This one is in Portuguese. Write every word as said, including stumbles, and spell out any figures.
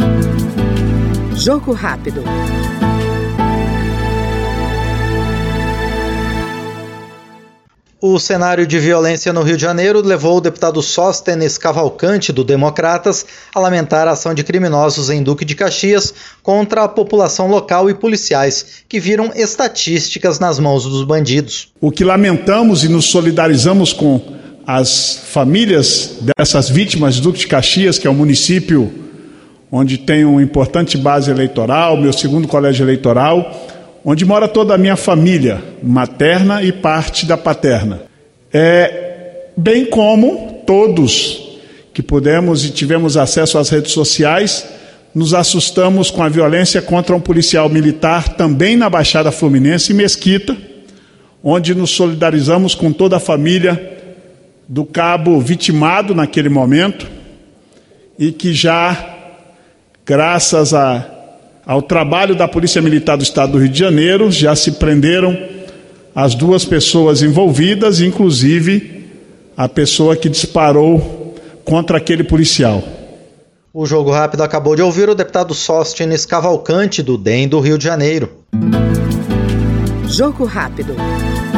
Jogo rápido. O cenário de violência no Rio de Janeiro levou o deputado Sóstenes Cavalcante, do Democratas, a lamentar a ação de criminosos em Duque de Caxias contra a população local e policiais, que viram estatísticas nas mãos dos bandidos. O que lamentamos e nos solidarizamos com as famílias dessas vítimas de Duque de Caxias, que é um município onde tem uma importante base eleitoral, meu segundo colégio eleitoral, onde mora toda a minha família, materna e parte da paterna. É, bem como todos que pudemos e tivemos acesso às redes sociais, nos assustamos com a violência contra um policial militar também na Baixada Fluminense, em Mesquita, onde nos solidarizamos com toda a família do cabo vitimado naquele momento e que já, graças a ao trabalho da Polícia Militar do Estado do Rio de Janeiro, já se prenderam as duas pessoas envolvidas, inclusive a pessoa que disparou contra aquele policial. O Jogo Rápido acabou de ouvir o deputado Sóstenes Cavalcante, do D E M do Rio de Janeiro. Jogo Rápido.